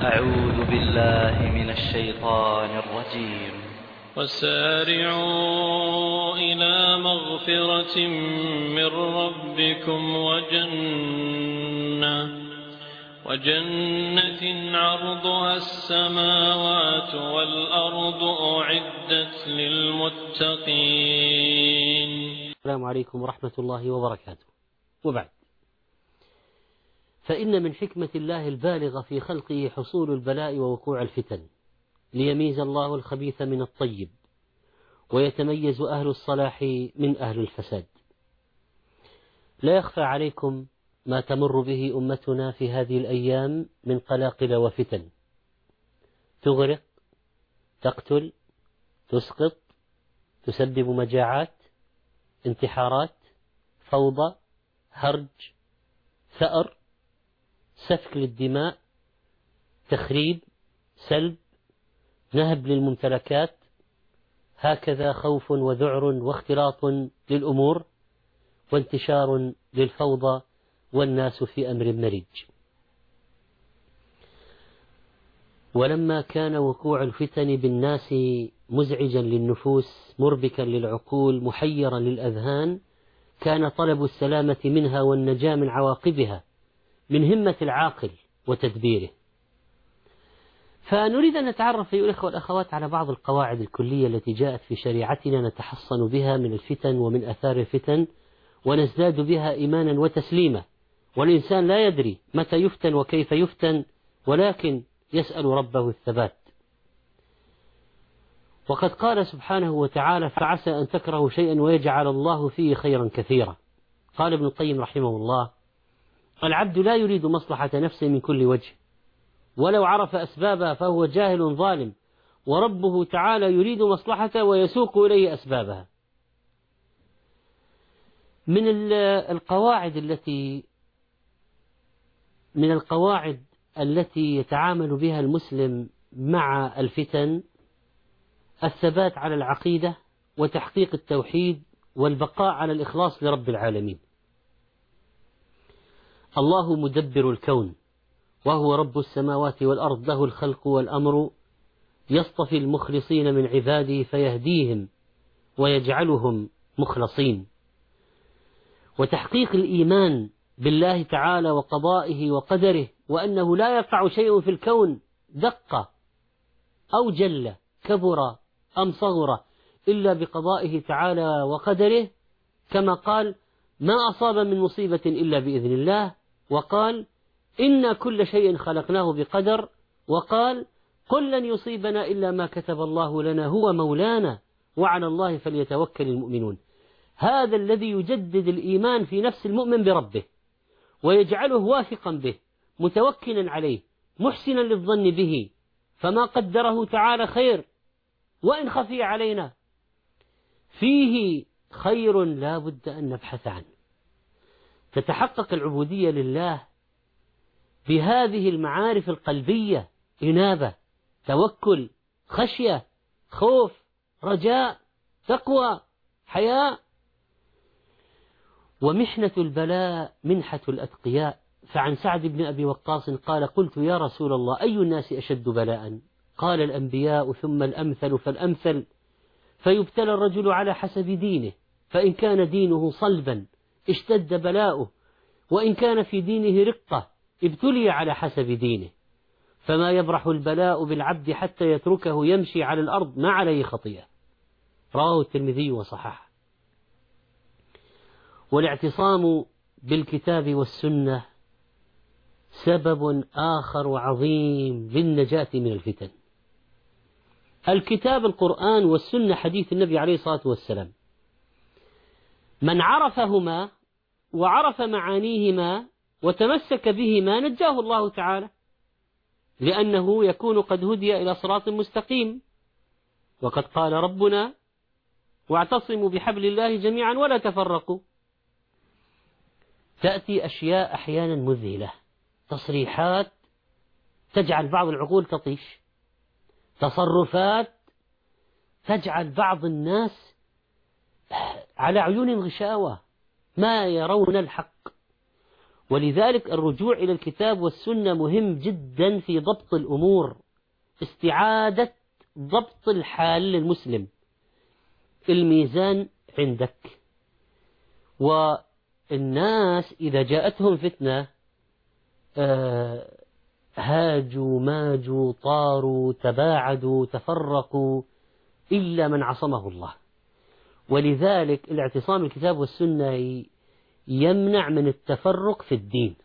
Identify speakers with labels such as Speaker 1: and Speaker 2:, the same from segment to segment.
Speaker 1: أعوذ بالله من الشيطان الرجيم.
Speaker 2: وسارعوا إلى مغفرة من ربكم وجنة عرضها السماوات والأرض أعدت للمتقين.
Speaker 3: السلام عليكم ورحمة الله وبركاته. وبعد، فإن من حكمة الله البالغة في خلقه حصول البلاء ووقوع الفتن، ليميز الله الخبيث من الطيب، ويتميز أهل الصلاح من أهل الفساد. لا يخفى عليكم ما تمر به أمتنا في هذه الأيام من قلاقل وفتن، تغرق، تقتل، تسقط، تسبب مجاعات، انتحارات، فوضى، هرج، ثأر، سفك للدماء، تخريب، سلب، نهب للممتلكات، هكذا خوف وذعر واختلاط للأمور وانتشار للفوضى والناس في أمر مريج. ولما كان وقوع الفتن بالناس مزعجا للنفوس، مربكا للعقول، محيرا للأذهان، كان طلب السلامة منها والنجاة من عواقبها من همة العاقل وتدبيره. فنريد أن نتعرف أيها الأخوة والأخوات على بعض القواعد الكلية التي جاءت في شريعتنا نتحصن بها من الفتن ومن أثار الفتن، ونزداد بها إيمانا وتسليما. والإنسان لا يدري متى يفتن وكيف يفتن، ولكن يسأل ربه الثبات. وقد قال سبحانه وتعالى: فعسى أن تكرهوا شيئا ويجعل الله فيه خيرا كثيرا. قال ابن القيم رحمه الله: العبد لا يريد مصلحة نفسه من كل وجه، ولو عرف أسبابها فهو جاهل ظالم، وربه تعالى يريد مصلحته ويسوق إليه أسبابها. من القواعد التي يتعامل بها المسلم مع الفتن الثبات على العقيدة وتحقيق التوحيد والبقاء على الإخلاص لرب العالمين. الله مدبر الكون، وهو رب السماوات والأرض، له الخلق والأمر، يصطفي المخلصين من عباده فيهديهم ويجعلهم مخلصين. وتحقيق الإيمان بالله تعالى وقضائه وقدره، وأنه لا يقع شيء في الكون دق أو جل، كبر أم صغر، إلا بقضائه تعالى وقدره، كما قال: ما أصاب من مصيبة إلا بإذن الله، وقال: إن كل شيء خلقناه بقدر، وقال: قل لن يصيبنا إلا ما كتب الله لنا هو مولانا وعلى الله فليتوكل المؤمنون. هذا الذي يجدد الإيمان في نفس المؤمن بربه، ويجعله واثقا به، متوكلا عليه، محسنا للظن به، فما قدره تعالى خير وإن خفي علينا فيه خير لا بد أن نبحث عنه. تتحقق العبودية لله بهذه المعارف القلبية: إنابة، توكل، خشية، خوف، رجاء، تقوى، حياء. ومحنة البلاء منحة الأتقياء. فعن سعد بن أبي وقاص قال: قلت يا رسول الله أي الناس أشد بلاء؟ قال: الأنبياء ثم الأمثل فالأمثل، فيبتلى الرجل على حسب دينه، فإن كان دينه صلبا اشتد بلاؤه، وإن كان في دينه رقة ابتلي على حسب دينه، فما يبرح البلاء بالعبد حتى يتركه يمشي على الأرض ما عليه خطيئة. رواه الترمذي وصححه. والاعتصام بالكتاب والسنة سبب آخر عظيم للنجاة من الفتن. الكتاب القرآن والسنة حديث النبي عليه الصلاة والسلام، من عرفهما وعرف معانيهما وتمسك بهما نجاه الله تعالى، لأنه يكون قد هدي إلى صراط مستقيم. وقد قال ربنا: واعتصموا بحبل الله جميعا ولا تفرقوا. تأتي أشياء أحيانا مذهلة، تصريحات تجعل بعض العقول تطيش، تصرفات تجعل بعض الناس على عيون غشاوة ما يرون الحق، ولذلك الرجوع إلى الكتاب والسنة مهم جدا في ضبط الأمور، استعادة ضبط الحال للمسلم. الميزان عندك، والناس إذا جاءتهم فتنة هاجوا ماجوا طاروا تباعدوا تفرقوا إلا من عصمه الله. ولذلك الاعتصام بالكتاب والسنة يمنع من التفرق في الدين،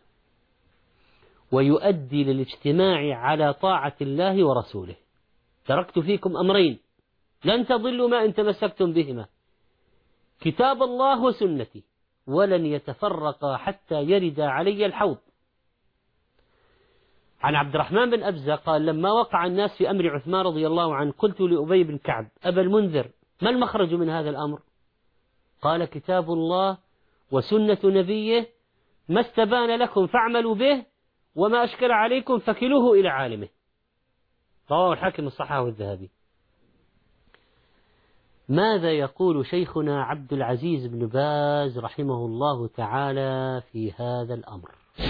Speaker 3: ويؤدي للاجتماع على طاعة الله ورسوله. تركت فيكم أمرين لن تضلوا ما إن تمسكتم بهما، كتاب الله وسنتي، ولن يتفرقا حتى يرد علي الحوض. عن عبد الرحمن بن أبزة قال: لما وقع الناس في أمر عثمان رضي الله عنه قلت لأبي بن كعب: أبا المنذر، ما المخرج من هذا الأمر؟ قال: كتاب الله وسنة نبيه، ما استبان لكم فاعملوا به، وما أشكل عليكم فكلوه إلى عالمه. رواه الحاكم الصحاح والذهبي. ماذا يقول شيخنا عبد العزيز بن باز رحمه الله تعالى في هذا الأمر؟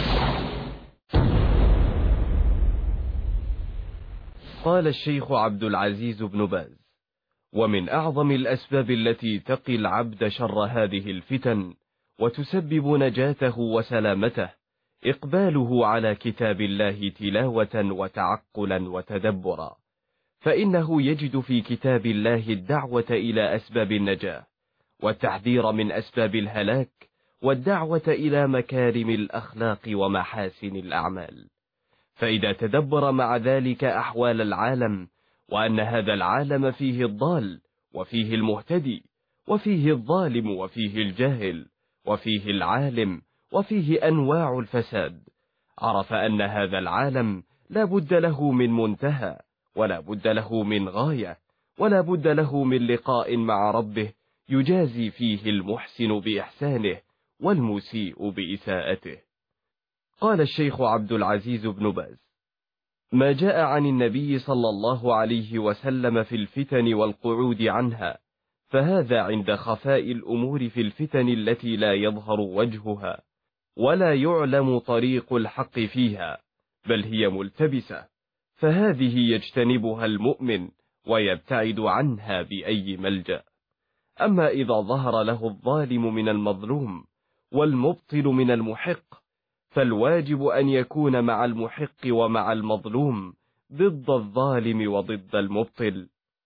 Speaker 4: قال الشيخ عبد العزيز بن باز: ومن أعظم الأسباب التي تقي العبد شر هذه الفتن وتسبب نجاته وسلامته إقباله على كتاب الله تلاوة وتعقلا وتدبرا، فإنه يجد في كتاب الله الدعوة إلى أسباب النجاة، والتحذير من أسباب الهلاك، والدعوة إلى مكارم الأخلاق ومحاسن الأعمال. فإذا تدبر مع ذلك أحوال العالم، وأن هذا العالم فيه الضال وفيه المهتدي، وفيه الظالم وفيه الجاهل، وفيه العالم وفيه أنواع الفساد، عرف أن هذا العالم لا بد له من منتهى، ولا بد له من غاية، ولا بد له من لقاء مع ربه يجازي فيه المحسن بإحسانه والمسيء بإساءته. قال الشيخ عبد العزيز بن باز: ما جاء عن النبي صلى الله عليه وسلم في الفتن والقعود عنها، فهذا عند خفاء الأمور في الفتن التي لا يظهر وجهها ولا يعلم طريق الحق فيها، بل هي ملتبسة، فهذه يجتنبها المؤمن ويبتعد عنها بأي ملجأ. أما إذا ظهر له الظالم من المظلوم والمبطل من المحق، فالواجب أن يكون مع المحق ومع المظلوم ضد الظالم وضد المبطل.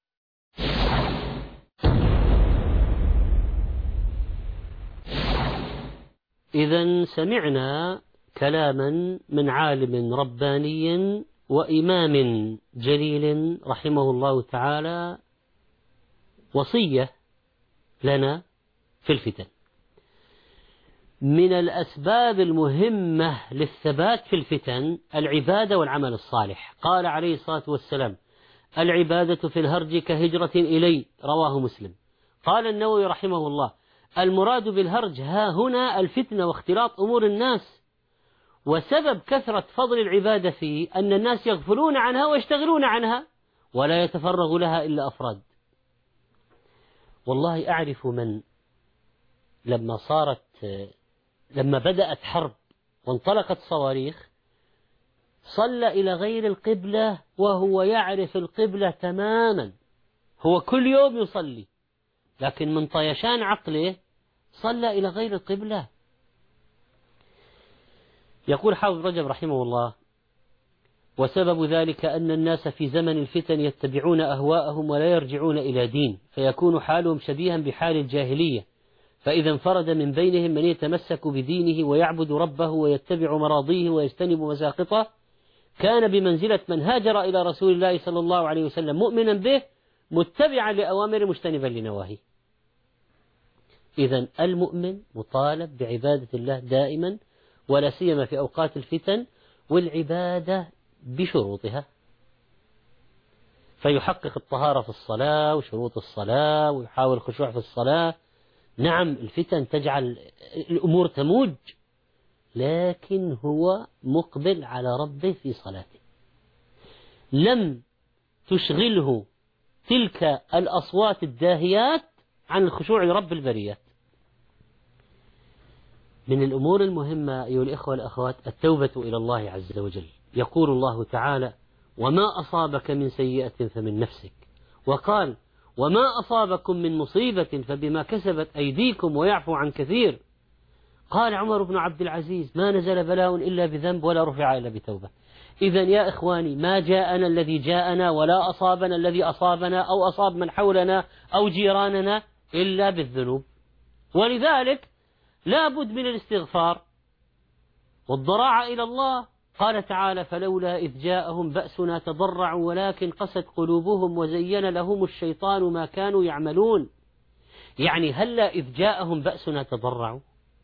Speaker 3: إذن سمعنا كلاما من عالم رباني وإمام جليل رحمه الله تعالى، وصية لنا في الفتن. من الأسباب المهمة للثبات في الفتن العبادة والعمل الصالح. قال عليه الصلاة والسلام: العبادة في الهرج كهجرة إلي، رواه مسلم. قال النووي رحمه الله: المراد بالهرج ها هنا الفتنة واختلاط أمور الناس، وسبب كثرة فضل العبادة فيه أن الناس يغفلون عنها ويشتغلون عنها ولا يتفرغ لها إلا أفراد. والله أعرف من لما بدأت حرب وانطلقت صواريخ صلى إلى غير القبلة وهو يعرف القبلة تماما، هو كل يوم يصلي، لكن من طيشان عقله صلى إلى غير القبلة. يقول حافظ رجب رحمه الله: وسبب ذلك أن الناس في زمن الفتن يتبعون أهواءهم ولا يرجعون إلى دين، فيكون حالهم شبيها بحال الجاهلية، فإذا انفرد من بينهم من يتمسك بدينه ويعبد ربه ويتبع مراضيه ويجتنب مساقطه، كان بمنزلة من هاجر إلى رسول الله صلى الله عليه وسلم مؤمنا به متبعا لأوامر مجتنبا لنواهيه. إذن المؤمن مطالب بعبادة الله دائما، ولا سيما في أوقات الفتن، والعبادة بشروطها، فيحقق الطهارة في الصلاة وشروط الصلاة ويحاول الخشوع في الصلاة. نعم الفتن تجعل الأمور تموج، لكن هو مقبل على ربه في صلاته، لم تشغله تلك الأصوات الداهيات عن الخشوع لرب البريات. من الأمور المهمة أيها الإخوة والأخوات التوبة إلى الله عز وجل. يقول الله تعالى: وما أصابك من سيئة فمن نفسك، وقال: وما أصابكم من مصيبة فبما كسبت أيديكم ويعفو عن كثير. قال عمر بن عبد العزيز: ما نزل بلاء إلا بذنب ولا رفع إلا بتوبة. إذن يا إخواني، ما جاءنا الذي جاءنا ولا أصابنا الذي أصابنا أو أصاب من حولنا أو جيراننا إلا بالذنوب، ولذلك لا بد من الاستغفار والضراعة إلى الله. قال تعالى: فلولا إذ جاءهم بأسنا تضرعوا ولكن قست قلوبهم وزين لهم الشيطان ما كانوا يعملون. يعني هلا إذ جاءهم بأسنا تضرعوا؟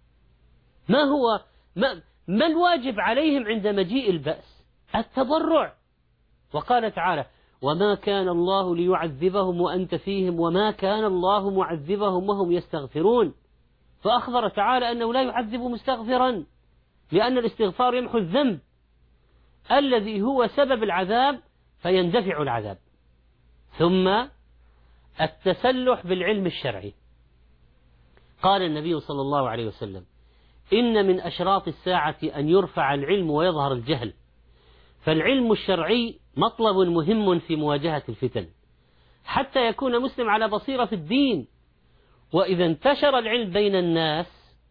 Speaker 3: ما الواجب عليهم عند مجيء البأس؟ التضرع. وقال تعالى: وما كان الله ليعذبهم وأنت فيهم وما كان الله معذبهم وهم يستغفرون. فأخبر تعالى أنه لا يعذب مستغفرا، لأن الاستغفار يمحو الذنب الذي هو سبب العذاب فيندفع العذاب. ثم التسلح بالعلم الشرعي. قال النبي صلى الله عليه وسلم: إن من أشراط الساعة أن يرفع العلم ويظهر الجهل. فالعلم الشرعي مطلب مهم في مواجهة الفتن حتى يكون مسلم على بصيرة في الدين. وإذا انتشر العلم بين الناس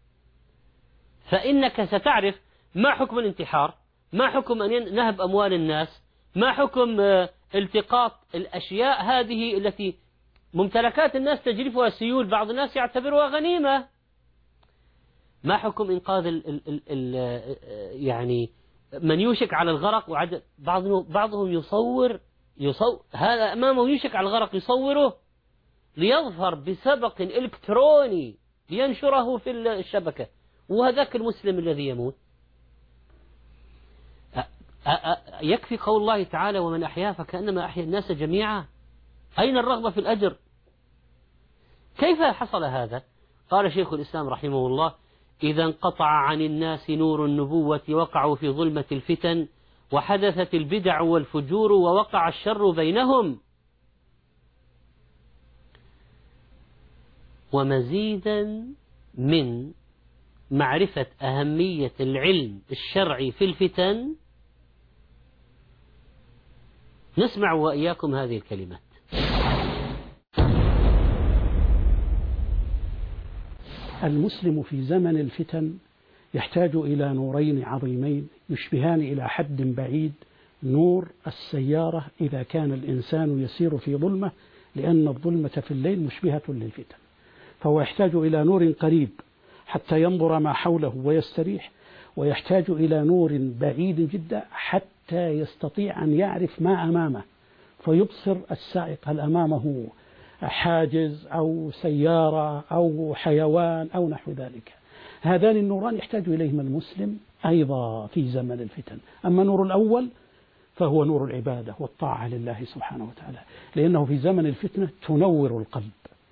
Speaker 3: فإنك ستعرف ما حكم الانتحار، ما حكم أن نهب أموال الناس، ما حكم التقاط الأشياء هذه التي ممتلكات الناس تجرفها السيول، بعض الناس يعتبرها غنيمة، ما حكم إنقاذ يعني من يوشك على الغرق، بعضهم يصور هذا أمامه يوشك على الغرق يصوره ليظهر بسبق إلكتروني لينشره في الشبكة، وهذاك المسلم الذي يموت. يكفي قول الله تعالى: ومن أحيا فكأنما أحيا الناس جميعا. أين الرغبة في الأجر؟ كيف حصل هذا؟ قال شيخ الإسلام رحمه الله: إذا انقطع عن الناس نور النبوة وقعوا في ظلمة الفتن وحدثت البدع والفجور ووقع الشر بينهم. ومزيدا من معرفة أهمية العلم الشرعي في الفتن نسمع وإياكم هذه الكلمات:
Speaker 5: المسلم في زمن الفتن يحتاج إلى نورين عظيمين يشبهان إلى حد بعيد نور السيارة إذا كان الإنسان يسير في ظلمة، لأن الظلمة في الليل مشبهة للفتن، فهو يحتاج إلى نور قريب حتى ينظر ما حوله ويستريح، ويحتاج إلى نور بعيد جدا حتى يستطيع أن يعرف ما أمامه فيبصر السائق هل أمامه حاجز أو سيارة أو حيوان أو نحو ذلك. هذان النوران يحتاج إليهما المسلم أيضا في زمن الفتن. أما النور الأول فهو نور العبادة والطاعة لله سبحانه وتعالى، لأنه في زمن الفتنة تنور القلب،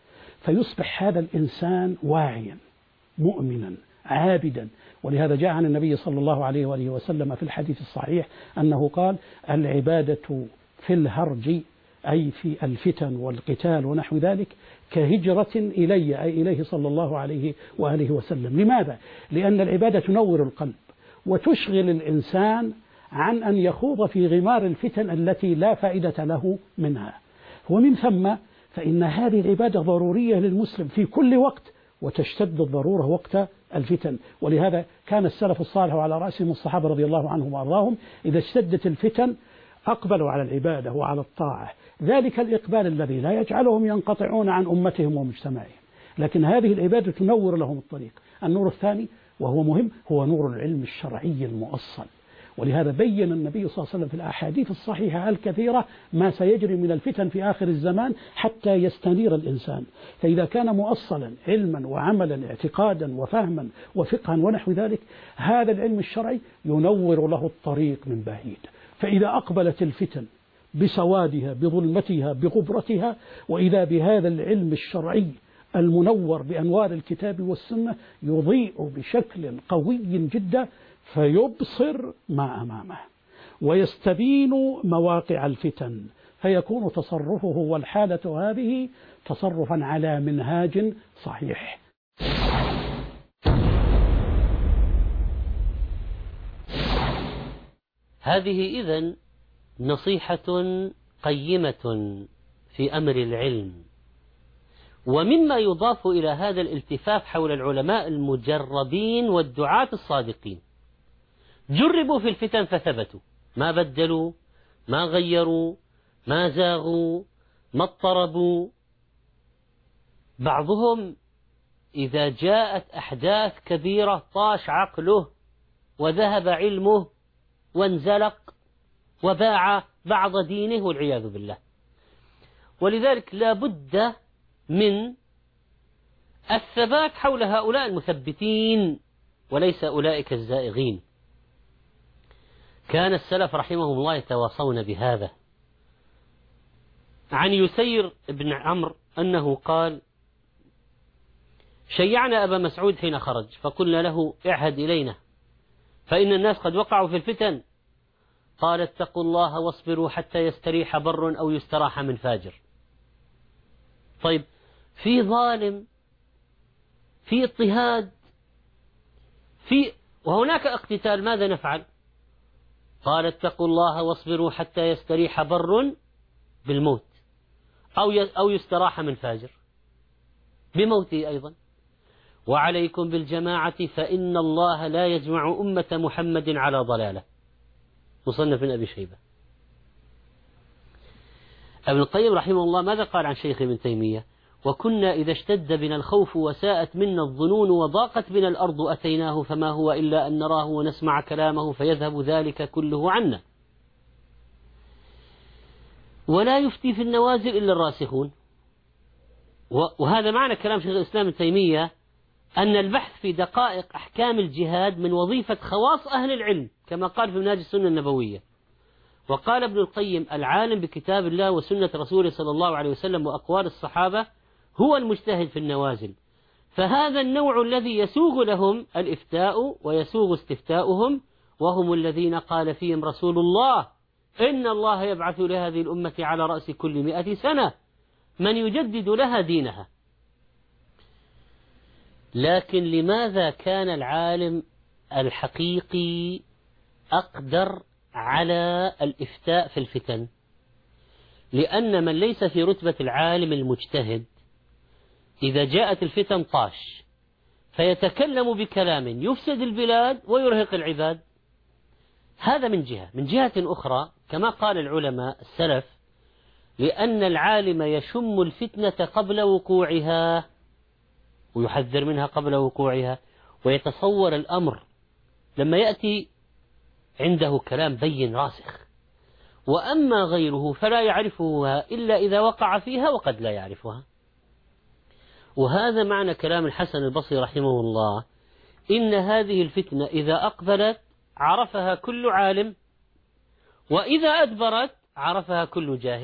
Speaker 5: فيصبح هذا الإنسان واعيا مؤمنا عابدا. ولهذا جاء عن النبي صلى الله عليه وآله وسلم في الحديث الصحيح أنه قال: العبادة في الهرج أي في الفتن والقتال ونحو ذلك كهجرة إلي، أي إليه صلى الله عليه وآله وسلم. لماذا؟ لأن العبادة تنور القلب وتشغل الإنسان عن أن يخوض في غمار الفتن التي لا فائدة له منها. ومن ثم فإن هذه العبادة ضرورية للمسلم في كل وقت، وتشتد الضرورة وقت الفتن. ولهذا كان السلف الصالح على رأسهم الصحابة رضي الله عنهم وأرضاهم إذا اشتدت الفتن أقبلوا على العبادة وعلى الطاعة، ذلك الإقبال الذي لا يجعلهم ينقطعون عن أمتهم ومجتمعهم، لكن هذه العبادة تنور لهم الطريق. النور الثاني وهو مهم هو نور العلم الشرعي المؤصل، ولهذا بين النبي صلى الله عليه وسلم في الأحاديث الصحيحة الكثيرة ما سيجري من الفتن في آخر الزمان حتى يستنير الإنسان. فإذا كان مؤصلا علما وعملا اعتقادا وفهما وفقها ونحو ذلك، هذا العلم الشرعي ينور له الطريق من بعيد. فإذا أقبلت الفتن بسوادها بظلمتها بغبرتها، وإذا بهذا العلم الشرعي المنور بأنوار الكتاب والسنة يضيء بشكل قوي جدا، فيبصر ما أمامه ويستبين مواقع الفتن، فيكون تصرفه والحالة هذه تصرفا على منهاج صحيح.
Speaker 3: هذه إذن نصيحة قيمة في أمر العلم. ومما يضاف إلى هذا الالتفاف حول العلماء المجربين والدعاة الصادقين، جربوا في الفتن فثبتوا، ما بدلوا، ما غيروا، ما زاغوا، ما اضطربوا. بعضهم إذا جاءت أحداث كبيرة طاش عقله وذهب علمه وانزلق وباع بعض دينه والعياذ بالله. ولذلك لا بد من الثبات حول هؤلاء المثبتين وليس أولئك الزائغين. كان السلف رحمهم الله يتواصون بهذا. عن يسير بن عمرو أنه قال: شيعنا أبا مسعود حين خرج فقلنا له: اعهد إلينا فإن الناس قد وقعوا في الفتن. قال: اتقوا الله واصبروا حتى يستريح بر أو يستراح من فاجر. طيب، في ظالم، في اضطهاد، وهناك اقتتال، ماذا نفعل؟ قال: اتقوا الله واصبروا حتى يستريح بر بالموت أو يستراح من فاجر بموته أيضا. وعليكم بالجماعة فإن الله لا يجمع أمة محمد على ضلالة. مصنف من أبي شيبة. ابن القيم رحمه الله ماذا قال عن شيخ ابن تيمية؟ وكنا إذا اشتد بنا الخوف وساءت منا الظنون وضاقت بنا الأرض أتيناه فما هو إلا أن نراه ونسمع كلامه فيذهب ذلك كله عنا. ولا يفتي في النوازل إلا الراسخون. وهذا معنى كلام شيخ الإسلام ابن تيمية، أن البحث في دقائق أحكام الجهاد من وظيفة خواص أهل العلم كما قال في منهاج السنة النبوية. وقال ابن القيم: العالم بكتاب الله وسنة رسوله صلى الله عليه وسلم وأقوال الصحابة هو المجتهد في النوازل. فهذا النوع الذي يسوغ لهم الإفتاء ويسوغ استفتاؤهم، وهم الذين قال فيهم رسول الله: إن الله يبعث لهذه الأمة على رأس كل 100 سنة من يجدد لها دينها. لكن لماذا كان العالم الحقيقي أقدر على الإفتاء في الفتن؟ لأن من ليس في رتبة العالم المجتهد إذا جاءت الفتن طاش فيتكلم بكلام يفسد البلاد ويرهق العباد. هذا من جهة. من جهة أخرى كما قال العلماء السلف: لأن العالم يشم الفتنة قبل وقوعها ويحذر منها قبل وقوعها، ويتصور الأمر لما يأتي عنده كلام بين راسخ. وأما غيره فلا يعرفها إلا إذا وقع فيها وقد لا يعرفها. وهذا معنى كلام الحسن البصري رحمه الله: إن هذه الفتنة إذا أقبلت عرفها كل عالم، وإذا أدبرت عرفها كل جاهل.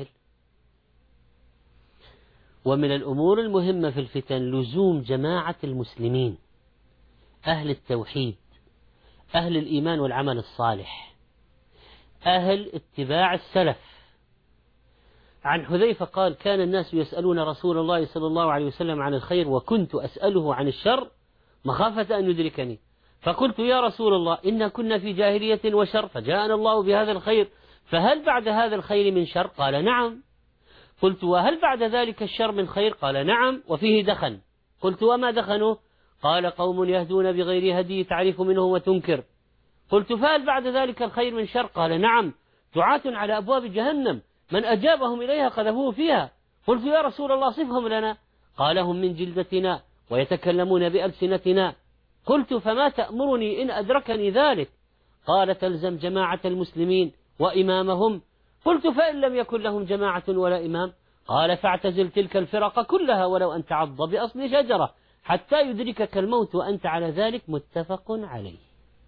Speaker 3: ومن الأمور المهمة في الفتن لزوم جماعة المسلمين، أهل التوحيد، أهل الإيمان والعمل الصالح، أهل اتباع السلف. عن حذيفة قال: كان الناس يسألون رسول الله صلى الله عليه وسلم عن الخير وكنت أسأله عن الشر مخافة أن يدركني، فقلت: يا رسول الله إنا كنا في جاهلية وشر فجاءنا الله بهذا الخير، فهل بعد هذا الخير من شر؟ قال: نعم. قلت: وهل بعد ذلك الشر من خير؟ قال: نعم، وفيه دخن. قلت: وما دخنه؟ قال: قوم يهدون بغير هدي تعرف منهم وتنكر. قلت: فهل بعد ذلك الخير من شر؟ قال: نعم، دعاة على أبواب جهنم من أجابهم إليها قذفوه فيها. قلت: يا رسول الله صفهم لنا. قال: هم من جلدتنا ويتكلمون بألسنتنا. قلت: فما تأمرني إن أدركني ذلك؟ قال: تلزم جماعة المسلمين وإمامهم. قلت: فإن لم يكن لهم جماعة ولا إمام؟ قال: فاعتزل تلك الفرق كلها ولو أن تعض بأصل شجرة حتى يدركك الموت وأنت على ذلك. متفق عليه.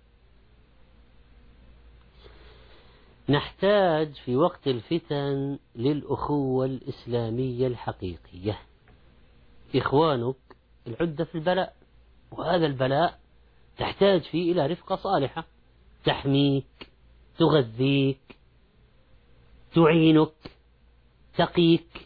Speaker 3: نحتاج في وقت الفتن للأخوة الإسلامية الحقيقية. إخوانك العدة في البلاء، وهذا البلاء تحتاج فيه إلى رفقة صالحة تحميك، تغذيك، تعينك، تقيك.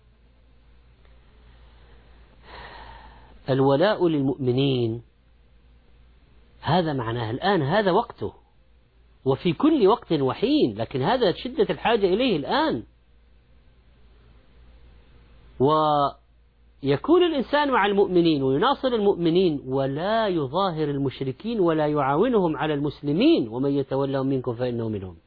Speaker 3: الولاء للمؤمنين هذا معناه الآن، هذا وقته. وفي كل وقت وحين، لكن هذا شدة الحاجة إليه الآن. ويكون الإنسان مع المؤمنين ويناصر المؤمنين ولا يظاهر المشركين ولا يعاونهم على المسلمين، ومن يتولهم منكم فإنه منهم.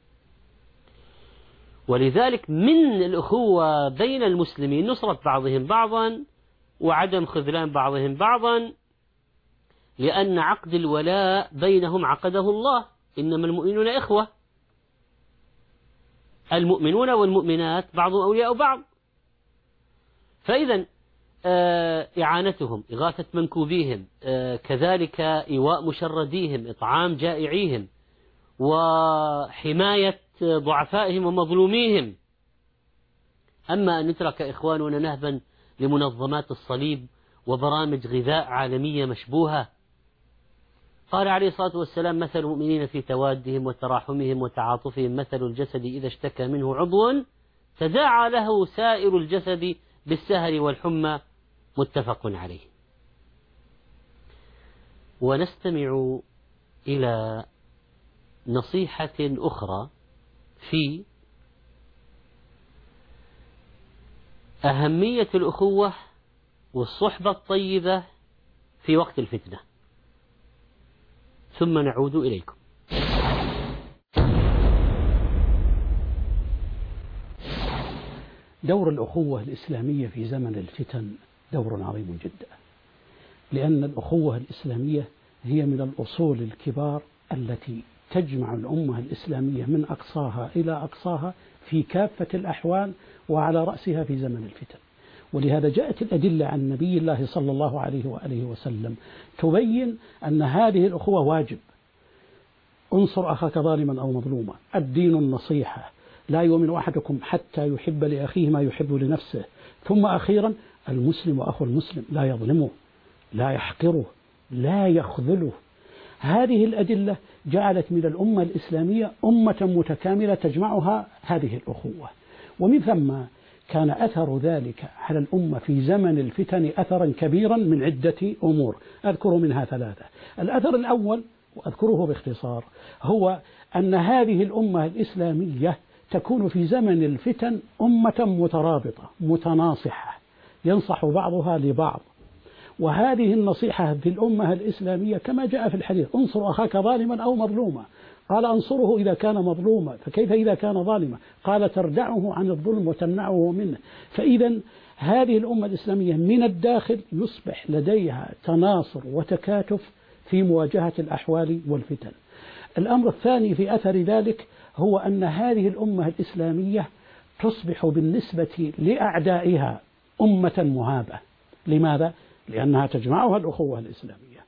Speaker 3: ولذلك من الأخوة بين المسلمين نصرة بعضهم بعضا وعدم خذلان بعضهم بعضا، لأن عقد الولاء بينهم عقده الله، إنما المؤمنون إخوة، المؤمنون والمؤمنات بعضهم أولياء بعض. فإذا إعانتهم، إغاثة منكوبيهم، كذلك إيواء مشرديهم، إطعام جائعيهم، وحماية ضعفائهم ومظلوميهم. أما أن نترك إخواننا نهبا لمنظمات الصليب وبرامج غذاء عالمية مشبوهة. قال عليه الصلاة والسلام: مثل المؤمنين في توادهم وتراحمهم وتعاطفهم مثل الجسد إذا اشتكى منه عضو تداعى له سائر الجسد بالسهر والحمى، متفق عليه. ونستمع إلى نصيحة أخرى في أهمية الأخوة والصحبة الطيبة في وقت الفتنة، ثم نعود إليكم.
Speaker 5: دور الأخوة الإسلامية في زمن الفتن دور عظيم جدا، لأن الأخوة الإسلامية هي من الأصول الكبار التي تجمع الأمة الإسلامية من أقصاها إلى أقصاها في كافة الأحوال، وعلى رأسها في زمن الفتن. ولهذا جاءت الأدلة عن نبي الله صلى الله عليه وآله وسلم تبين أن هذه الأخوة واجب. انصر أخاك ظالما أو مظلوما، الدين النصيحة، لا يؤمن أحدكم حتى يحب لأخيه ما يحب لنفسه. ثم أخيرا المسلم وأخو المسلم لا يظلمه، لا يحقره، لا يخذله. هذه الأدلة جعلت من الأمة الإسلامية أمة متكاملة تجمعها هذه الأخوة، ومن ثم كان أثر ذلك على الأمة في زمن الفتن أثرا كبيرا من عدة أمور، أذكر منها ثلاثة. الأثر الأول وأذكره باختصار هو أن هذه الأمة الإسلامية تكون في زمن الفتن أمة مترابطة متناصحة ينصح بعضها لبعض. وهذه النصيحة في الأمة الإسلامية كما جاء في الحديث: انصر أخاك ظالما أو مظلوما. قال: أنصره إذا كان مظلوما، فكيف إذا كان ظالما؟ قال: تردعه عن الظلم وتمنعه منه. فإذا هذه الأمة الإسلامية من الداخل يصبح لديها تناصر وتكاتف في مواجهة الأحوال والفتن. الأمر الثاني في أثر ذلك هو أن هذه الأمة الإسلامية تصبح بالنسبة لأعدائها أمة مهابة. لماذا؟ لأنها تجمعها الأخوة الإسلامية.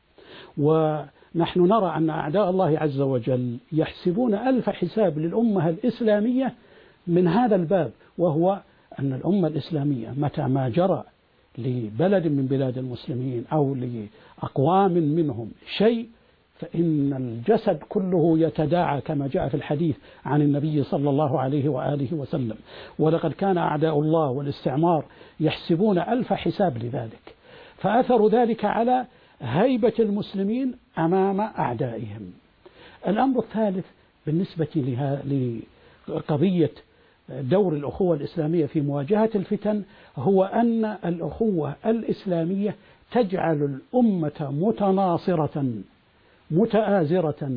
Speaker 5: ونحن نرى أن أعداء الله عز وجل يحسبون ألف حساب للأمة الإسلامية من هذا الباب، وهو أن الأمة الإسلامية متى ما جرى لبلد من بلاد المسلمين أو لأقوام منهم شيء، فإن الجسد كله يتداعى كما جاء في الحديث عن النبي صلى الله عليه وآله وسلم. ولقد كان أعداء الله والاستعمار يحسبون ألف حساب لذلك، فأثر ذلك على هيبة المسلمين أمام أعدائهم. الأمر الثالث بالنسبة لقضية دور الأخوة الإسلامية في مواجهة الفتن هو أن الأخوة الإسلامية تجعل الأمة متناصرة متآزرة،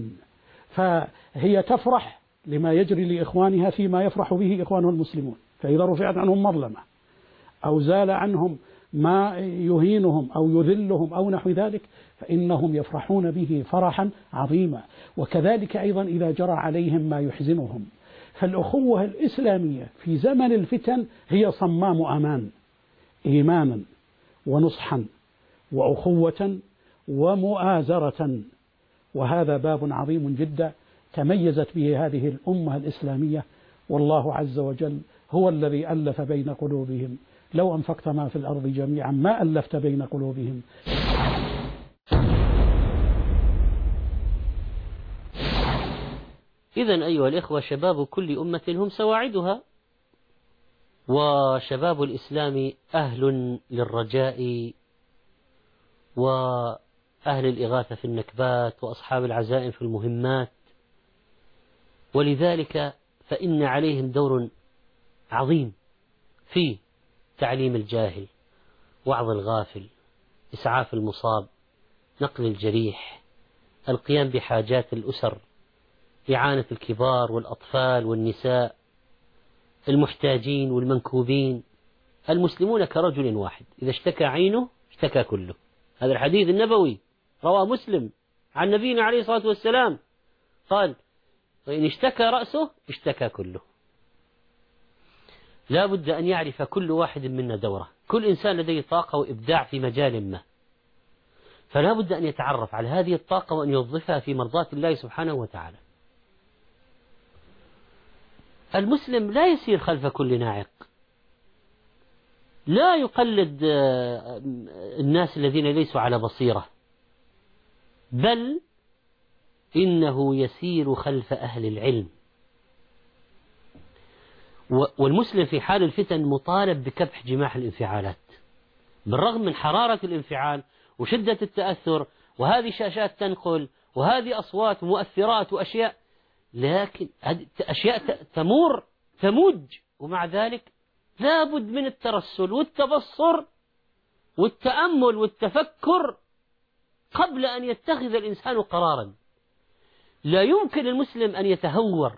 Speaker 5: فهي تفرح لما يجري لإخوانها فيما يفرح به إخوانه المسلمون. فإذا رفعت عنهم مظلمة أو زال عنهم ما يهينهم أو يذلهم أو نحو ذلك فإنهم يفرحون به فرحا عظيما. وكذلك أيضا إذا جرى عليهم ما يحزنهم. فالأخوة الإسلامية في زمن الفتن هي صمام أمان، إيمانا ونصحا وأخوة ومؤازرة. وهذا باب عظيم جدا تميزت به هذه الأمة الإسلامية، والله عز وجل هو الذي ألف بين قلوبهم. لو أنفقت ما في الأرض جميعا ما ألفت بين قلوبهم.
Speaker 3: إذن أيها الإخوة، شباب كل أمة هم سواعدها، وشباب الإسلام أهل للرجاء وأهل الإغاثة في النكبات وأصحاب العزائم في المهمات. ولذلك فإن عليهم دور عظيم في تعليم الجاهل، وعظ الغافل، إسعاف المصاب، نقل الجريح، القيام بحاجات الأسر، إعانة الكبار والأطفال والنساء، المحتاجين والمنكوبين. المسلمون كرجل واحد، إذا اشتكى عينه اشتكى كله. هذا الحديث النبوي رواه مسلم عن نبينا عليه الصلاة والسلام قال: وإن اشتكى رأسه اشتكى كله. لا بد أن يعرف كل واحد منا دوره. كل إنسان لديه طاقة وإبداع في مجال ما، فلا بد أن يتعرف على هذه الطاقة وأن يوظفها في مرضاة الله سبحانه وتعالى. المسلم لا يسير خلف كل ناعق، لا يقلد الناس الذين ليسوا على بصيرة، بل إنه يسير خلف أهل العلم. والمسلم في حال الفتن مطالب بكبح جماح الانفعالات، بالرغم من حرارة الانفعال وشدة التأثر، وهذه شاشات تنقل، وهذه أصوات ومؤثرات وأشياء، لكن أشياء تموج، ومع ذلك لا بد من الترسل والتبصر والتأمل والتفكر قبل أن يتخذ الإنسان قرارا. لا يمكن المسلم أن يتهور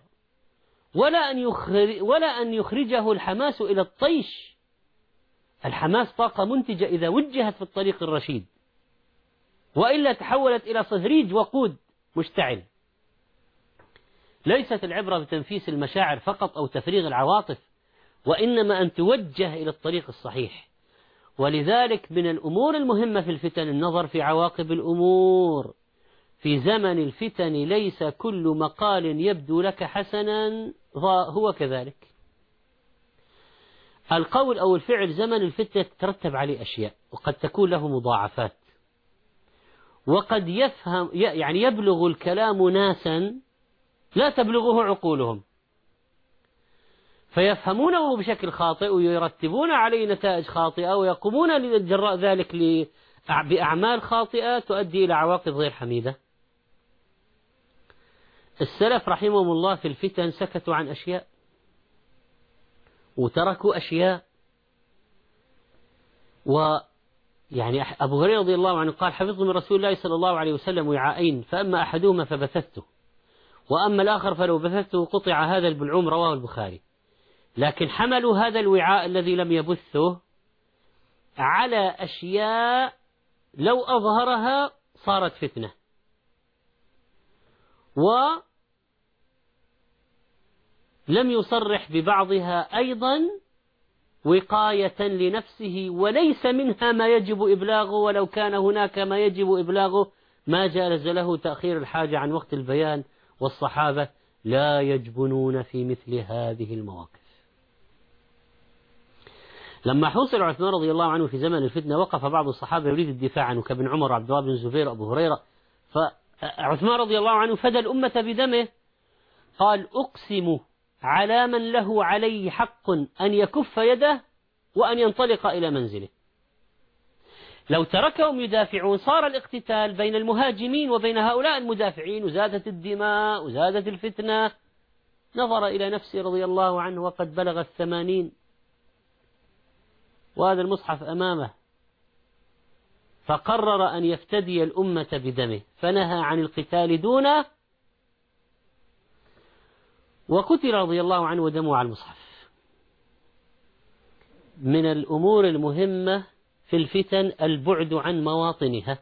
Speaker 3: ولا أن يخرجه الحماس إلى الطيش. الحماس طاقة منتجة إذا وجهت في الطريق الرشيد، وإلا تحولت إلى صهريج وقود مشتعل. ليست العبرة بتنفيس المشاعر فقط أو تفريغ العواطف، وإنما أن توجه إلى الطريق الصحيح. ولذلك من الأمور المهمة في الفتن النظر في عواقب الأمور. في زمن الفتن ليس كل مقال يبدو لك حسنا هو كذلك. القول أو الفعل زمن الفتنة تترتب عليه أشياء، وقد تكون له مضاعفات، وقد يبلغ الكلام ناسا لا تبلغه عقولهم، فيفهمونه بشكل خاطئ ويرتبون عليه نتائج خاطئة، ويقومون لجراء ذلك بأعمال خاطئة تؤدي إلى عواقب غير حميدة. السلف رحمهم الله في الفتن سكتوا عن أشياء وتركوا أشياء. أبو هريرة رضي الله عنه قال: حفظت من رسول الله صلى الله عليه وسلم وعاءين، فأما أحدهما فبثثته، وأما الآخر فلو بثثته قطع هذا البلعوم. رواه البخاري. لكن حملوا هذا الوعاء الذي لم يبثه على أشياء لو أظهرها صارت فتنة، ولم يصرح ببعضها أيضا وقاية لنفسه، وليس منها ما يجب إبلاغه، ولو كان هناك ما يجب إبلاغه ما جاز له تأخير الحاجة عن وقت البيان. والصحابة لا يجبنون في مثل هذه المواقف. لما حوصل عثمان رضي الله عنه في زمن الفتنة، وقف بعض الصحابة يريد الدفاع عنه كابن عمر وعبد الله بن الزبير وأبو هريرة، فعثمان رضي الله عنه فدى الأمة بدمه. قال: أقسم على من له علي حق أن يكف يده وأن ينطلق إلى منزله. لو تركهم يدافعون صار الاقتتال بين المهاجمين وبين هؤلاء المدافعين، وزادت الدماء وزادت الفتنة. نظر إلى نفسه رضي الله عنه وقد بلغ 80، وهذا المصحف أمامه، فقرر أن يفتدي الأمة بدمه، فنهى عن القتال دونه، وقتل رضي الله عنه ودمه على المصحف. من الأمور المهمة في الفتن البعد عن مواطنها،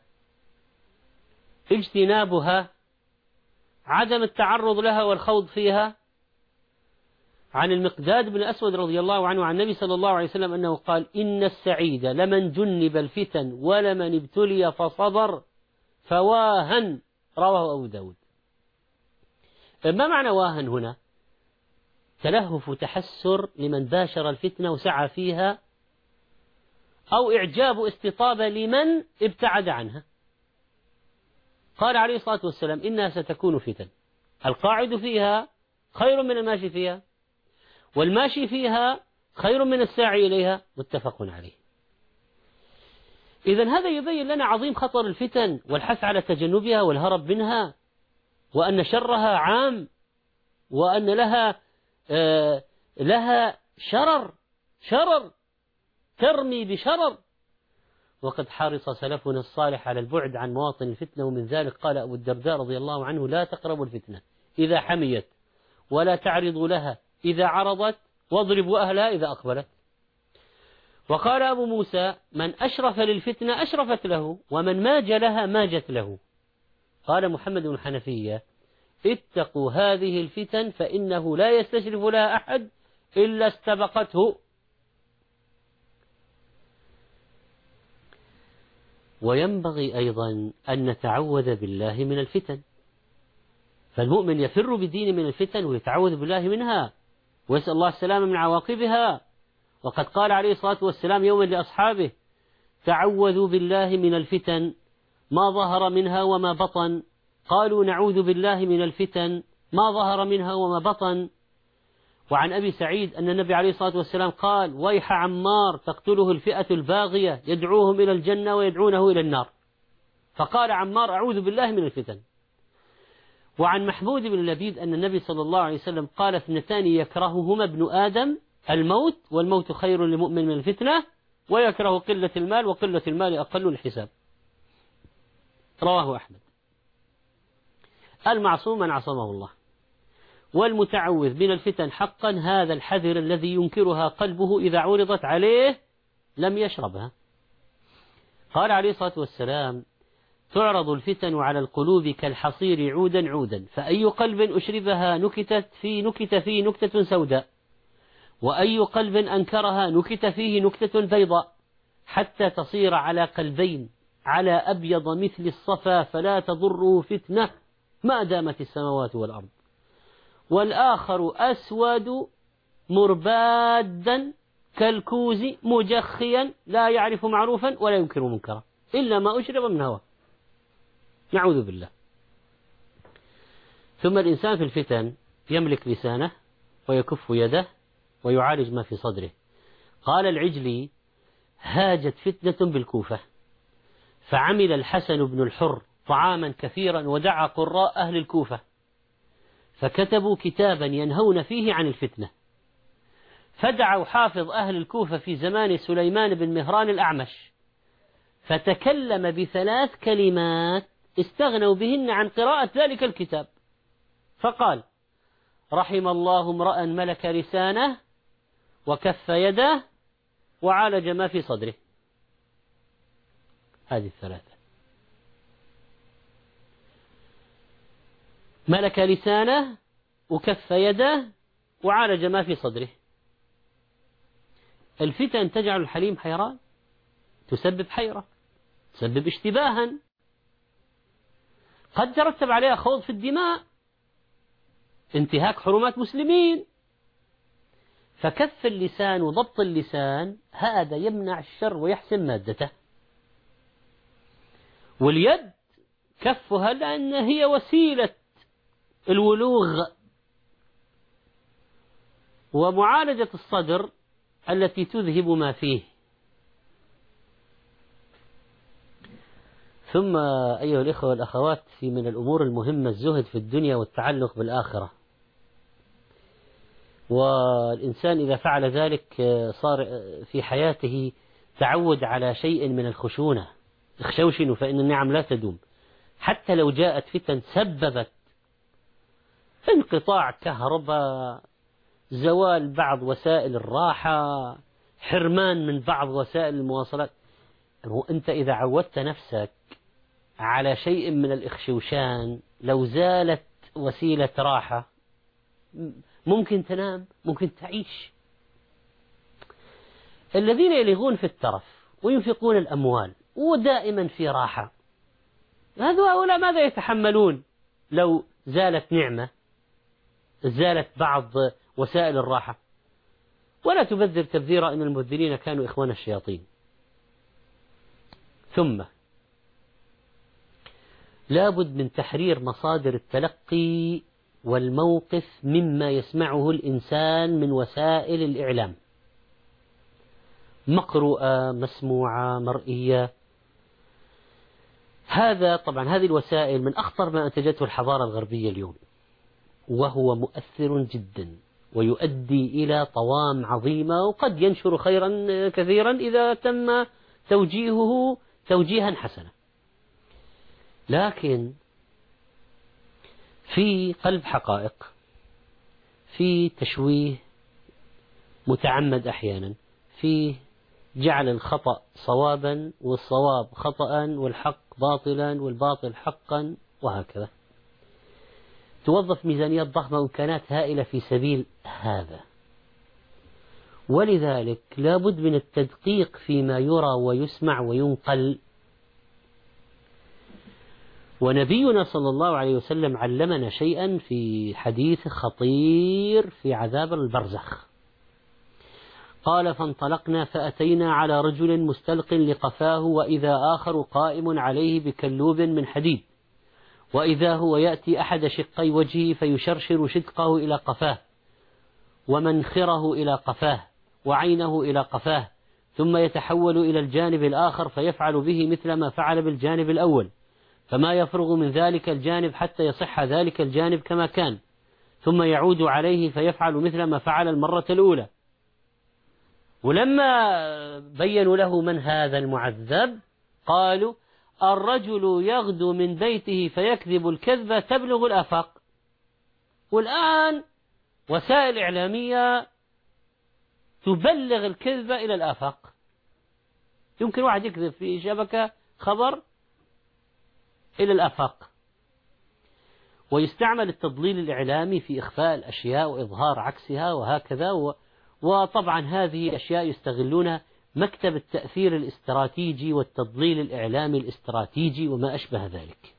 Speaker 3: اجتنابها، عدم التعرض لها والخوض فيها. عن المقداد بن أسود رضي الله عنه عن النبي صلى الله عليه وسلم أنه قال: إن السعيد لمن جنب الفتن ولمن ابتلي فصبر فواهن. رواه أبو داود. ما معنى واهن هنا؟ تلهف وتحسر لمن باشر الفتنة وسعى فيها، أو إعجاب استطابة لمن ابتعد عنها. قال عليه الصلاة والسلام: إنها ستكون فتن، القاعد فيها خير من الماشي فيها، والماشي فيها خير من الساعي إليها. متفق عليه. إذن هذا يبين لنا عظيم خطر الفتن والحث على تجنبها والهرب منها، وأن شرها عام، وأن لها شرر ترمي بشرر. وقد حرص سلفنا الصالح على البعد عن مواطن الفتنة، ومن ذلك قال أبو الدرداء رضي الله عنه: لا تقربوا الفتنة إذا حميت، ولا تعرضوا لها إذا عرضت، واضربوا أهلها إذا أقبلت. وقال أبو موسى: من أشرف للفتنة أشرفت له، ومن ماج لها ماجت له. قال محمد بن حنفية: اتقوا هذه الفتن فإنه لا يستشرف لها أحد إلا استبقته. وينبغي أيضا أن نتعوذ بالله من الفتن، فالمؤمن يفر بدينه من الفتن ويتعوذ بالله منها ويسأل الله السلامة من عواقبها. وقد قال عليه الصلاة والسلام يوما لأصحابه: تعوذوا بالله من الفتن ما ظهر منها وما بطن. قالوا: نعوذ بالله من الفتن ما ظهر منها وما بطن. وعن أبي سعيد أن النبي عليه الصلاة والسلام قال: ويح عمار تقتله الفئة الباغية يدعوهم إلى الجنة ويدعونه إلى النار. فقال عمار: أعوذ بالله من الفتن. وعن محمود بن لبيد أن النبي صلى الله عليه وسلم قال: اثنتان يكرههما ابن آدم، الموت، والموت خير للمؤمن من الفتنة، ويكره قلة المال، وقلة المال أقل الحساب. رواه أحمد. المعصوم من عصمه الله، والمتعوذ من الفتن حقا هذا الحذر الذي ينكرها قلبه إذا عرضت عليه لم يشربها. قال عليه الصلاة والسلام: تعرض الفتن على القلوب كالحصير عودا عودا، فأي قلب أشربها نكت فيه نكتة سوداء، وأي قلب أنكرها نكت فيه نكتة بيضاء، حتى تصير على قلبين على أبيض مثل الصفا، فلا تضره فتنة ما دامت السماوات والأرض. والآخر أسود مربادا كالكوز مجخيا لا يعرف معروفا ولا ينكر منكرا إلا ما أشرب من هوى. نعوذ بالله. ثم الإنسان في الفتن يملك لسانه ويكف يده ويعالج ما في صدره. قال العجلي: هاجت فتنة بالكوفة، فعمل الحسن بن الحر طعاما كثيرا ودعا قراء أهل الكوفة، فكتبوا كتابا ينهون فيه عن الفتنة، فدعوا حافظ أهل الكوفة في زمان سليمان بن مهران الأعمش، فتكلم ب3 كلمات استغنوا بهن عن قراءة ذلك الكتاب، فقال: رحم الله امرأ ملك لسانه وكف يده وعالج ما في صدره. هذه 3: ملك لسانه وكف يده وعالج ما في صدره. الفتن تجعل الحليم حيران، تسبب حيرة، تسبب اشتباها، قد ترتب عليها خوض في الدماء، انتهاك حرمات مسلمين. فكف اللسان وضبط اللسان هذا يمنع الشر ويحسن مادته. واليد كفها لأن هي وسيلة الولوغ، ومعالجة الصدر التي تذهب ما فيه. ثم أيها الإخوة والأخوات، في من الأمور المهمة الزهد في الدنيا والتعلق بالآخرة. والإنسان إذا فعل ذلك صار في حياته تعود على شيء من الخشونة. اخشوشنوا فإن النعم لا تدوم. حتى لو جاءت فتن سببت انقطاع كهرباء، زوال بعض وسائل الراحة، حرمان من بعض وسائل المواصلات، أنت إذا عودت نفسك على شيء من الإخشوشان، لو زالت وسيلة راحة ممكن تنام، ممكن تعيش. الذين يلغون في الترف وينفقون الأموال ودائما في راحة، هؤلاء ماذا يتحملون لو زالت نعمة، زالت بعض وسائل الراحة؟ ولا تبذر تبذيرا إن المبذرين كانوا إخوان الشياطين. ثم لابد من تحرير مصادر التلقي والموقف مما يسمعه الإنسان من وسائل الإعلام، مقروءة، مسموعة، مرئية. هذا طبعا هذه الوسائل من أخطر ما أنتجته الحضارة الغربية اليوم. وهو مؤثر جدا ويؤدي إلى طوام عظيمة، وقد ينشر خيرا كثيرا إذا تم توجيهه توجيها حسنا. لكن في قلب حقائق، في تشويه متعمد أحيانا، في جعل الخطأ صوابا والصواب خطأ والحق باطلا والباطل حقا وهكذا. توظف ميزانيات ضخمة وإمكانات هائلة في سبيل هذا، ولذلك لا بد من التدقيق فيما يرى ويسمع وينقل. ونبينا صلى الله عليه وسلم علمنا شيئا في حديث خطير في عذاب البرزخ. قال: فانطلقنا فأتينا على رجل مستلق لقفاه وإذا آخر قائم عليه بكلوب من حديد، وإذا هو يأتي أحد شقي وجهه فيشرشر شدقه إلى قفاه ومنخره إلى قفاه وعينه إلى قفاه، ثم يتحول إلى الجانب الآخر فيفعل به مثل ما فعل بالجانب الأول، فما يفرغ من ذلك الجانب حتى يصح ذلك الجانب كما كان، ثم يعود عليه فيفعل مثل ما فعل المرة الأولى. ولما بينوا له من هذا المعذب قالوا: الرجل يغدو من بيته فيكذب الكذبة تبلغ الآفاق. والآن وسائل إعلامية تبلغ الكذبة إلى الآفاق. يمكن واحد يكذب في شبكة خبر إلى الآفاق. ويستعمل التضليل الإعلامي في إخفاء الأشياء وإظهار عكسها وهكذا. وطبعا هذه الأشياء يستغلون مكتب التأثير الاستراتيجي والتضليل الإعلامي الاستراتيجي وما أشبه ذلك.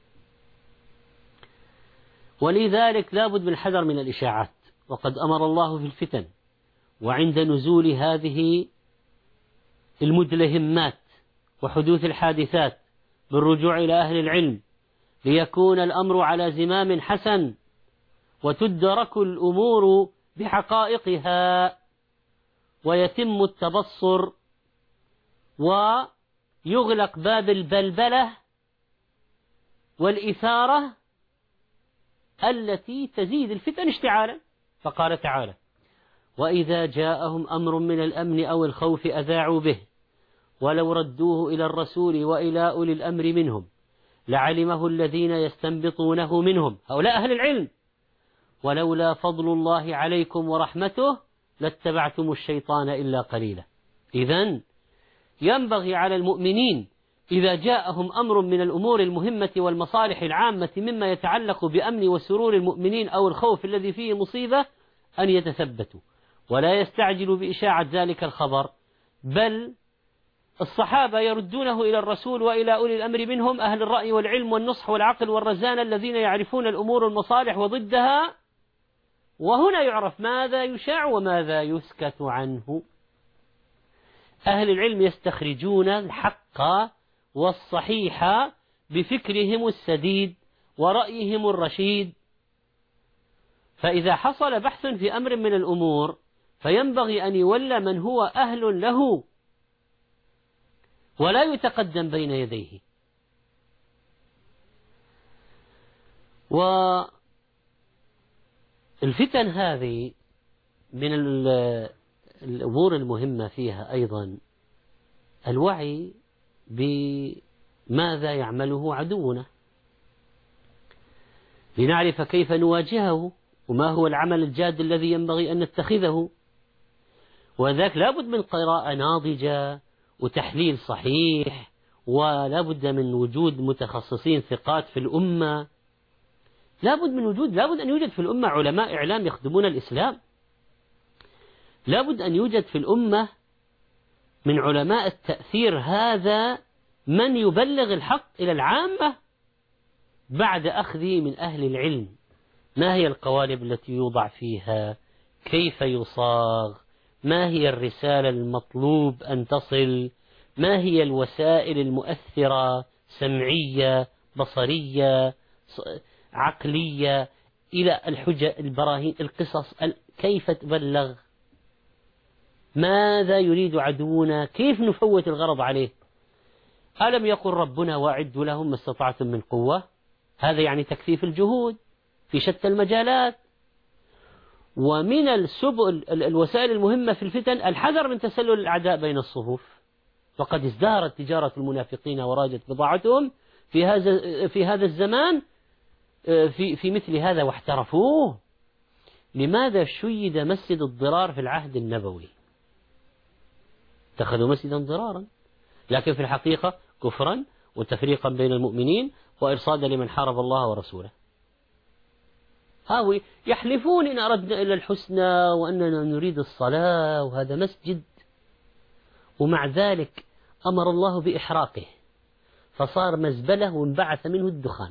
Speaker 3: ولذلك لا بد من الحذر من الإشاعات. وقد أمر الله في الفتن وعند نزول هذه المدلهمات وحدوث الحادثات بالرجوع إلى أهل العلم ليكون الأمر على زمام حسن وتدرك الأمور بحقائقها ويتم التبصر ويغلق باب البلبلة والإثارة التي تزيد الفتن اشتعالا. فقال تعالى: وإذا جاءهم أمر من الأمن أو الخوف أذاعوا به ولو ردوه إلى الرسول وإلى أولي الأمر منهم لعلمه الذين يستنبطونه منهم، هؤلاء أهل العلم، ولولا فضل الله عليكم ورحمته لاتبعتم الشيطان إلا قليلا. إذن ينبغي على المؤمنين إذا جاءهم أمر من الأمور المهمة والمصالح العامة مما يتعلق بأمن وسرور المؤمنين أو الخوف الذي فيه مصيبة أن يتثبتوا ولا يستعجلوا بإشاعة ذلك الخبر، بل الصحابة يردونه إلى الرسول وإلى أولي الأمر منهم أهل الرأي والعلم والنصح والعقل والرزانة الذين يعرفون الأمور المصالح وضدها. وهنا يعرف ماذا يشاع وماذا يسكت عنه. أهل العلم يستخرجون الحق والصحيح بفكرهم السديد ورأيهم الرشيد. فإذا حصل بحث في أمر من الأمور فينبغي أن يولى من هو أهل له ولا يتقدم بين يديه. والفتن هذه من الأمور المهمة فيها أيضا الوعي بماذا يعمله عدونا لنعرف كيف نواجهه وما هو العمل الجاد الذي ينبغي أن نتخذه. وذاك لا بد من قراءة ناضجة وتحليل صحيح، ولا بد من وجود متخصصين ثقات في الأمة. لا بد أن يوجد في الأمة علماء إعلام يخدمون الإسلام. لا بد أن يوجد في الأمة من علماء التأثير هذا من يبلغ الحق إلى العامة بعد أخذه من أهل العلم. ما هي القوالب التي يوضع فيها؟ كيف يصاغ؟ ما هي الرسالة المطلوب أن تصل؟ ما هي الوسائل المؤثرة سمعية بصرية عقلية إلى الحجة البراهين القصص كيف تبلغ؟ ماذا يريد عدونا؟ كيف نفوت الغرض عليه؟ ألم يقل ربنا وأعدوا لهم ما استطعتم من قوة؟ هذا يعني تكثيف الجهود. في شتى المجالات. ومن الوسائل المهمة في الفتن الحذر من تسلل الأعداء بين الصفوف، وقد ازدهرت تجارة المنافقين وراجت بضاعتهم في هذا الزمان في مثل هذا واحترفوه. لماذا شيد مسجد الضرار في العهد النبوي؟ اتخذوا مسجدا ضرارا، لكن في الحقيقة كفرا وتفريقا بين المؤمنين وإرصادا لمن حارب الله ورسوله. هاوي يحلفون إن أردنا إلا الحسنى وأننا نريد الصلاة وهذا مسجد، ومع ذلك أمر الله بإحراقه فصار مزبلة وانبعث منه الدخان.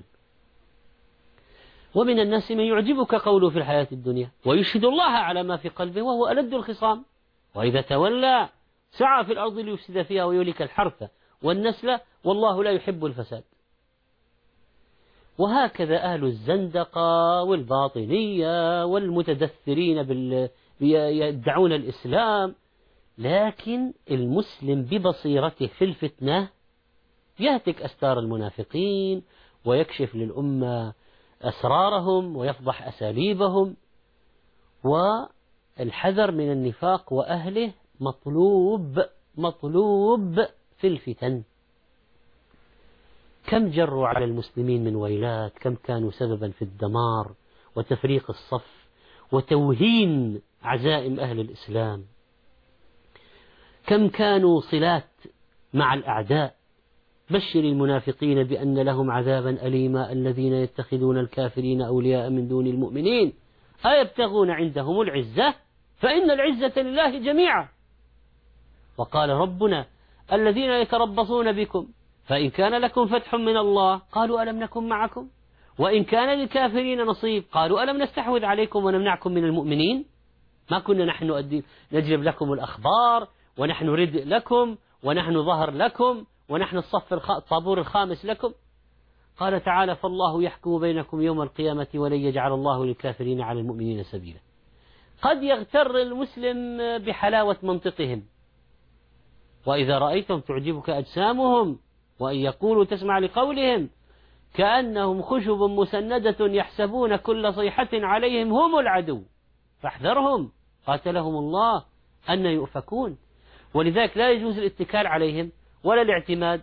Speaker 3: ومن الناس من يعجبك قوله في الحياة الدنيا ويشهد الله على ما في قلبه وهو ألد الخصام، وإذا تولى سعى في الأرض ليفسد فيها ويهلك الحرث والنسل والله لا يحب الفساد. وهكذا أهل الزندقة والباطنية والمتدثرين يدعون الإسلام، لكن المسلم ببصيرته في الفتنة يهتك أستار المنافقين ويكشف للأمة أسرارهم ويفضح أساليبهم. والحذر من النفاق وأهله مطلوب في الفتن. كم جروا على المسلمين من ويلات، كم كانوا سببا في الدمار وتفريق الصف وتوهين عزائم أهل الإسلام، كم كانوا صلات مع الأعداء. بشر المنافقين بأن لهم عذابا أليما الذين يتخذون الكافرين أولياء من دون المؤمنين أيبتغون عندهم العزة فإن العزة لله جميعا. وقال ربنا الذين يتربصون بكم فإن كان لكم فتح من الله قالوا ألم نكن معكم وإن كان للكافرين نصيب قالوا ألم نستحوذ عليكم ونمنعكم من المؤمنين ما كنا نحن نجلب لكم الأخبار ونحن ردء لكم ونحن ظهر لكم ونحن الطابور الخامس لكم. قال تعالى فالله يحكم بينكم يوم القيامة ولن يجعل الله للكافرين على المؤمنين سبيلا. قد يغتر المسلم بحلاوة منطقهم، وإذا رأيتم تعجبك أجسامهم وإن يقولوا تسمع لقولهم كأنهم خشب مسندة يحسبون كل صيحة عليهم هم العدو فاحذرهم قاتلهم الله أن يؤفكون. ولذلك لا يجوز الاتكال عليهم ولا الاعتماد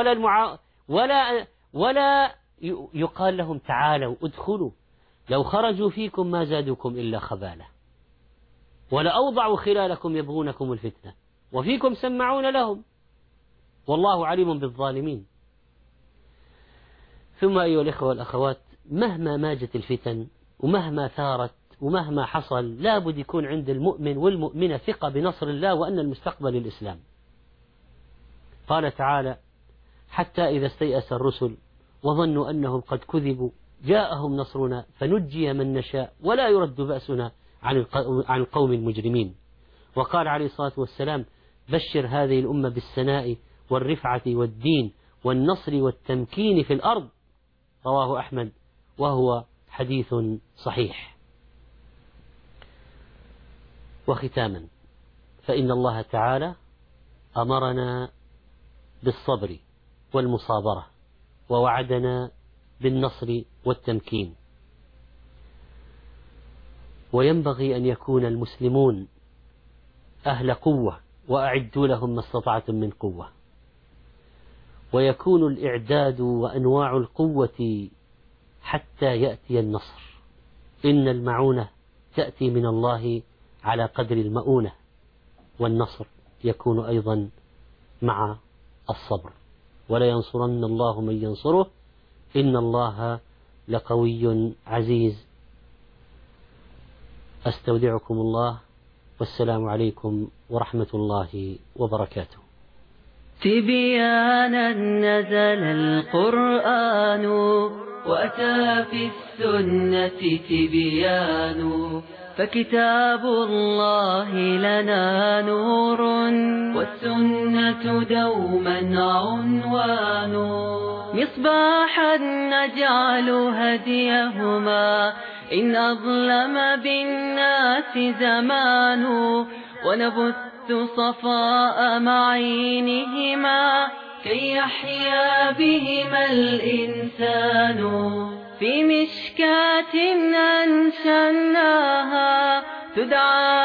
Speaker 3: ولا يقال لهم تعالوا ادخلوا، لو خرجوا فيكم ما زادوكم إلا خبالة ولا أوضعوا خلالكم يبغونكم الفتنة وفيكم سمعون لهم والله عليم بالظالمين. ثم أيها الإخوة والأخوات، مهما ماجت الفتن ومهما ثارت ومهما حصل لا بد يكون عند المؤمن والمؤمنة ثقة بنصر الله وأن المستقبل الإسلام. قال تعالى حتى إذا استيأس الرسل وظنوا أنهم قد كذبوا جاءهم نصرنا فنجي من نشاء ولا يرد بأسنا عن القوم المجرمين. وقال عليه الصلاة والسلام بشر هذه الأمة بالسناء والرفعة والدين والنصر والتمكين في الأرض، رواه أحمد وهو حديث صحيح. وختاما فإن الله تعالى أمرنا بالصبر والمصابرة ووعدنا بالنصر والتمكين، وينبغي أن يكون المسلمون أهل قوة وأعدوا لهم ما استطعتم من قوة، ويكون الإعداد وأنواع القوة حتى يأتي النصر. إن المعونة تأتي من الله على قدر المؤونة، والنصر يكون أيضا مع الصبر. ولا ينصرن الله من ينصره إن الله لقوي عزيز. أستودعكم الله والسلام عليكم ورحمة الله وبركاته.
Speaker 6: تبيانا نزل القرآن وأتى في السنة تبيان، فكتاب الله لنا نور والسنة دوما عنوان، مصباحا نجعل هديهما إن أظلم بالناس زمان، ونبث صفاء معينهما كي يحيا بهما الإنسان. في مشكاة أنشأناها تدعى